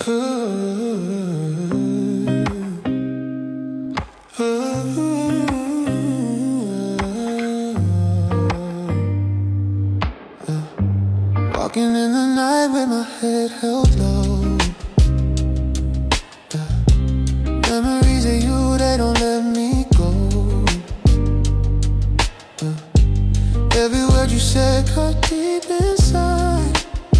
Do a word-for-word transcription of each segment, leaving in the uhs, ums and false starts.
Walking in the night with my head held low. Yeah. Memories of you, they don't let me go. Yeah. Every word you said cut deep inside.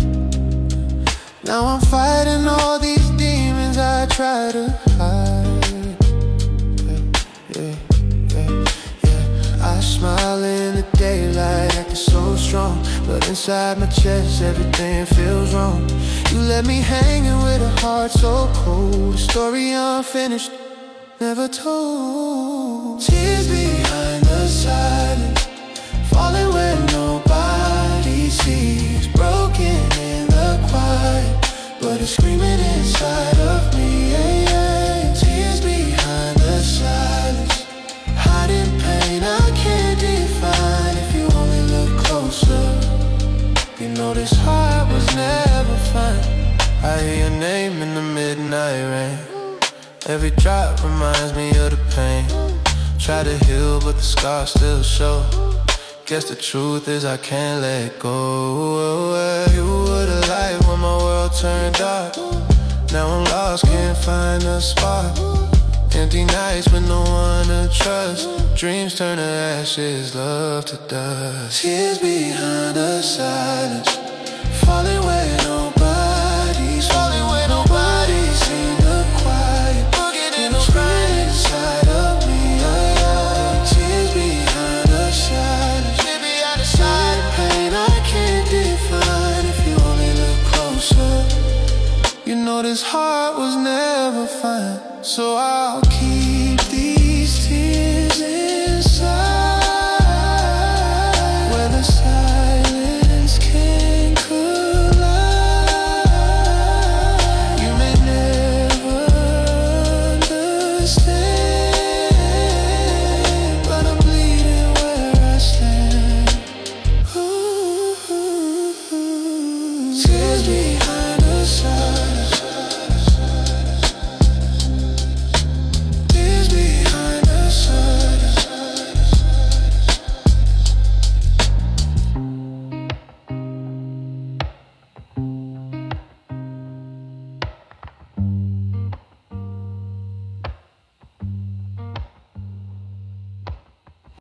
Now I'm fighting all these demons I try to hide. Yeah, yeah, yeah, yeah. I smile in the daylight, acting so strong, but inside my chest everything feels wrong. You left me hanging with a heart so cold, a story unfinished, never told. Tears behind the silence, falling where nobody sees, broken in the quiet, but it's screaming inside of me. Yeah, yeah. Tears behind the silence, hiding pain I can't define. If you only look closer, you know this heart was never fine. I hear your name in the midnight rain. Every drop reminds me of the pain. Try to heal but the scars still show. Guess the truth is I can't let go. You were the light when my world turned dark. Now I'm lost, can't find a spot. Empty nights with no one to trust. Dreams turn to ashes, love to dust. Tears behind the silence, falling where nobody's, falling where nobody's in the quiet, forgetting the crying inside of me. Yeah, yeah. Tears behind the silence, baby, I decide pain I can't define. If you only look closer, you know this heart was never fine. So I'll keep